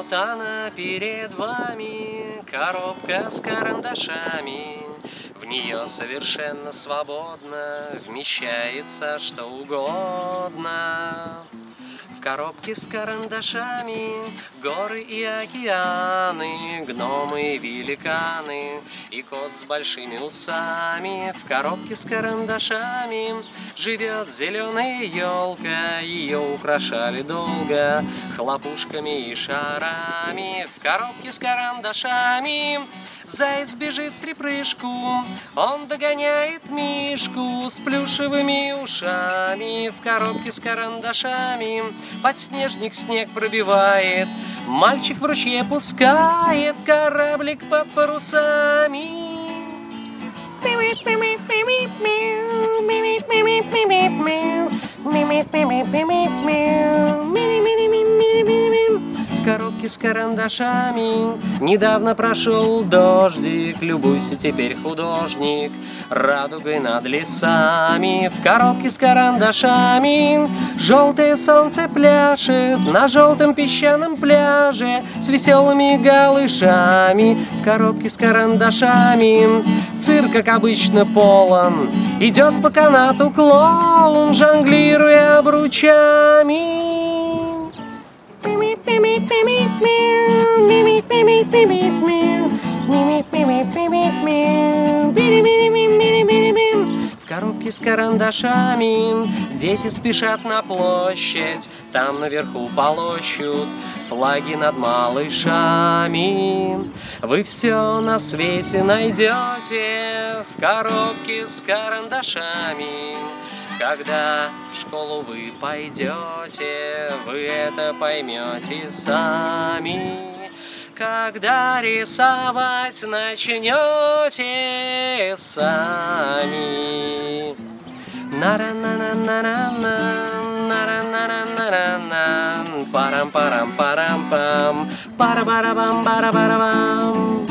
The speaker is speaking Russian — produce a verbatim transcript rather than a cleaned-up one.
Вот она перед вами, коробка с карандашами. В нее совершенно свободно вмещается что угодно. В коробке с карандашами горы и океаны, гномы и великаны и кот с большими усами. В коробке с карандашами живет зеленая елка, ее украшали долго хлопушками и шарами. В коробке с карандашами заяц бежит припрыжку, он догоняет мишку с плюшевыми ушами. В коробке с карандашами подснежник снег пробивает, мальчик в ручье пускает кораблик под парусами. В коробке с карандашами недавно прошел дождик, любуйся теперь, художник, радугой над лесами. В коробке с карандашами желтое солнце пляшет на желтом песчаном пляже с веселыми голышами. В коробке с карандашами цирк, как обычно, полон, идет по канату клоун, жонглируя обручами. В коробке с карандашами дети спешат на площадь, там наверху полощут флаги над малышами. Вы все на свете найдете в коробке с карандашами. Когда в школу вы пойдете, вы это поймете сами. Когда рисовать начнете сами. На-ра-на-на-на-на-на, на-ра-на-на-на-на-на, парам-парам-парам-пам, пара-бара-бам-бара-бара-бам.